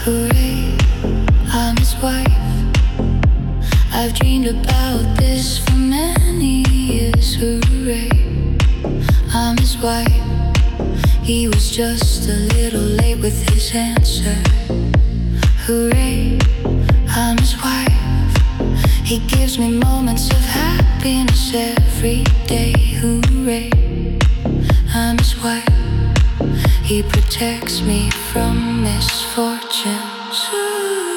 Hooray, I'm his wife. I've dreamed about this for many years. Hooray, I'm his wife. He was just a little late with his answer. Hooray, I'm his wife. He gives me moments of happiness every day. Hooray, I'm his wife. He protects me from misfortunes.